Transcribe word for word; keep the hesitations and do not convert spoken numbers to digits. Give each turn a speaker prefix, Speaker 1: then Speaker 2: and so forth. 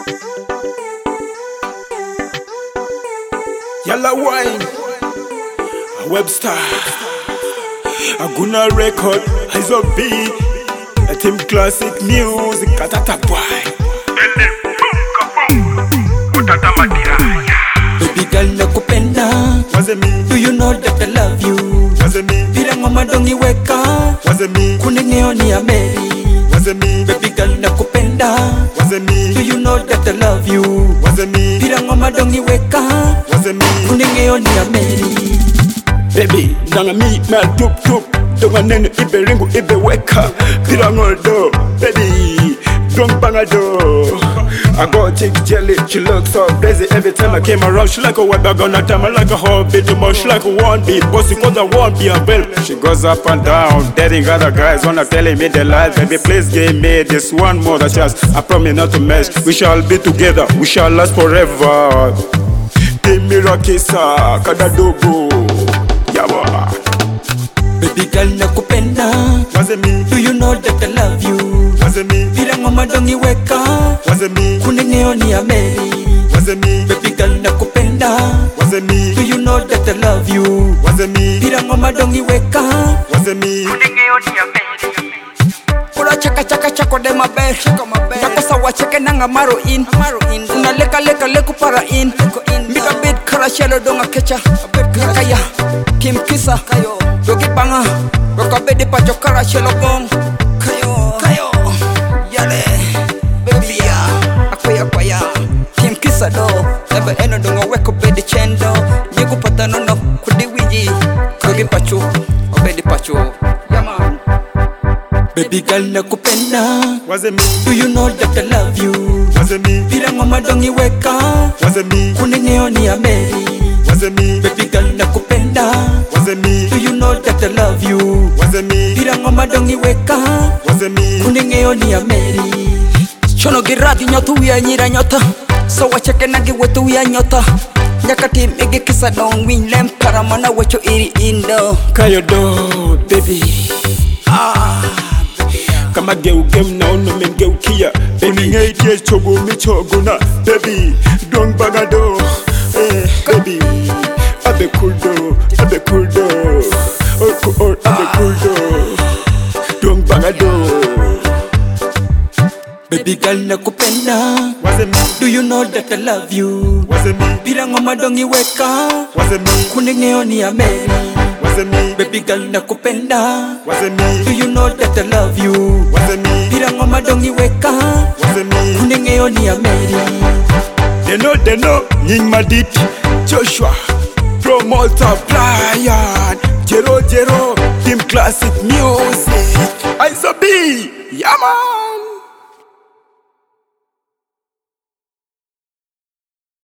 Speaker 1: Yalla wine, Webster, Aguna record, Eyes of B, a team classic music, Katata boy.
Speaker 2: Baby girl nakupenda,
Speaker 1: Was it me?
Speaker 2: do you know that I love you?
Speaker 1: Was it me?
Speaker 2: Bila ngoma dongi weka,
Speaker 1: Was it me?
Speaker 2: kunengeo ni ameri.
Speaker 1: Was it me?
Speaker 2: Baby girl nakupenda,
Speaker 1: Was it me?
Speaker 2: do you know that I love you?
Speaker 1: Was it me?
Speaker 2: Bila ngoma dongi weka,
Speaker 1: Was it me?
Speaker 2: kunengeo ni ameri.
Speaker 1: Baby, nanga mi ma tup tup, donga nene ibe ringu ibe weka, pira ngoldo, baby, don't banga do. I got chick jelly, she looks so crazy every time I came around. She like a white bag on a time, I like a whole bit too much. She like a one beat, bossy cause I won't be a bell. She goes up and down, dating other guys, wanna telling me the lies. Baby, please give me this one more chance. I promise not to mess. We shall be together, we shall last forever. Give me Rakisa, Kadadogo. Yawa.
Speaker 2: Baby girl nakupenda,
Speaker 1: Was it me?
Speaker 2: do you know that I love you?
Speaker 1: Was it me?
Speaker 2: Bila ngoma dongi weka,
Speaker 1: Was it me?
Speaker 2: kunengeo ni ameri.
Speaker 1: Was it me?
Speaker 2: Baby girl nakupenda,
Speaker 1: Was it me?
Speaker 2: do you know that I love you?
Speaker 1: Was it me?
Speaker 2: Bila ngoma dongi weka,
Speaker 1: Was it me?
Speaker 2: kula chaka chaka chako de maber. Nakosa wacheke nanga maro in. Unaleka leka leku para in. Mika bit kara shelo donga kecha. Kaya Kim Kisa Dogi banga Roka bedi pacho kara shelo gong. Kayo Kayo Yale Baby ya Akwaya kwaya Kim Kisa do Ebe eno donga weko bedi chendo. Nyegu pata nono kudi wiji Dogi pacho Obedi pacho Yaman Baby girl nakupenda,
Speaker 1: Was it me?
Speaker 2: do you know that I love you?
Speaker 1: Was it me?
Speaker 2: Bila ngoma dongi weka,
Speaker 1: Was it me?
Speaker 2: kunengeo ni ameri.
Speaker 1: Was it me?
Speaker 2: Baby girl nakupenda,
Speaker 1: Was it me?
Speaker 2: do you know that I love you?
Speaker 1: Was it me?
Speaker 2: Bila ngoma dongi weka,
Speaker 1: Was it me?
Speaker 2: kunengeo ni ameri. Chono giradi nyotu ya nyira nyota, so wacheke nagi wetu ya nyota. Nyakati mege kisa dong win lem karamana wacho iri indo.
Speaker 1: Kayo do, baby. Ah. Kama geu gem na ono men geu kia. Baby ngay ties chogo mi chogo na. Baby, don't baga do. Eh, baby. Abe cool do, abe cool do. Oh, cool, oh, abe cool do. Don't baga do.
Speaker 2: Baby girl nakupenda,
Speaker 1: Was it me?
Speaker 2: do you know that I love you?
Speaker 1: Was it me?
Speaker 2: Bila ngoma dongi weka,
Speaker 1: Was it me?
Speaker 2: kunengeo ni ameri.
Speaker 1: Was it me?
Speaker 2: Baby girl nakupenda,
Speaker 1: Was it
Speaker 2: do
Speaker 1: me?
Speaker 2: you know that I love you?
Speaker 1: Was it me?
Speaker 2: Bila ngoma dongi weka,
Speaker 1: Was it me?
Speaker 2: kunengeo ni ameri.
Speaker 1: They know, they know, Nying Madit, Joshua, Promoter, Brian, Jero Jero, Team Classic Music, Eyes of B, Yama.